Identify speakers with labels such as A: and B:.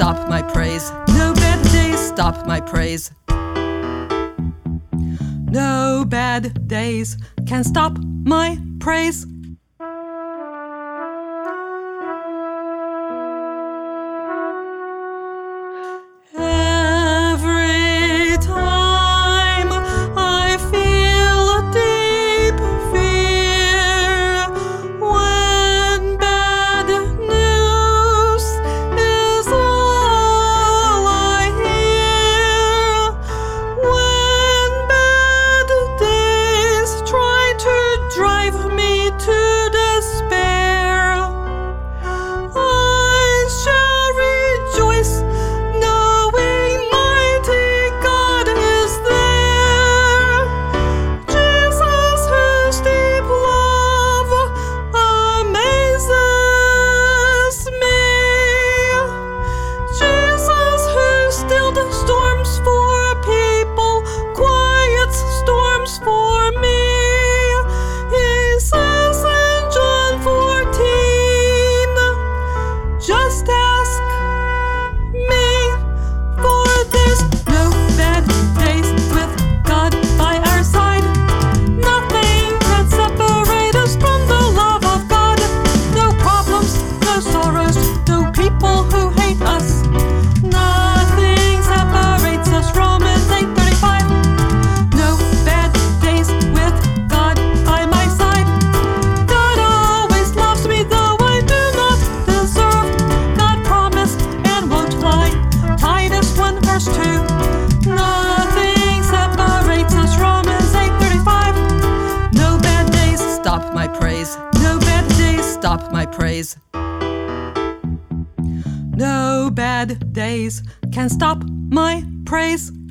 A: stop my praise. No bad days stop my praise. No bad days can stop my praise. Every time I feel a deep fear, when bad news is all I hear, when bad days try to drive me to despair, I shall rejoice knowing mighty God is there. Jesus, whose deep love amazes me. Jesus, who stilled storms for people, quiets storms for me. He says in John 14, just ask me for this. No bad days with God by our side. Nothing can separate us from the love of God. No problems, no sorrows, no people who hate us. Nothing separates us. Romans 8:35. No bad days with God by my side. God always loves me though I do not deserve. God promised and won't lie. Titus 1 verse 2. Nothing separates us. Romans 8:35. No bad days stop my praise. No bad days stop my praise. No bad days can stop my praise.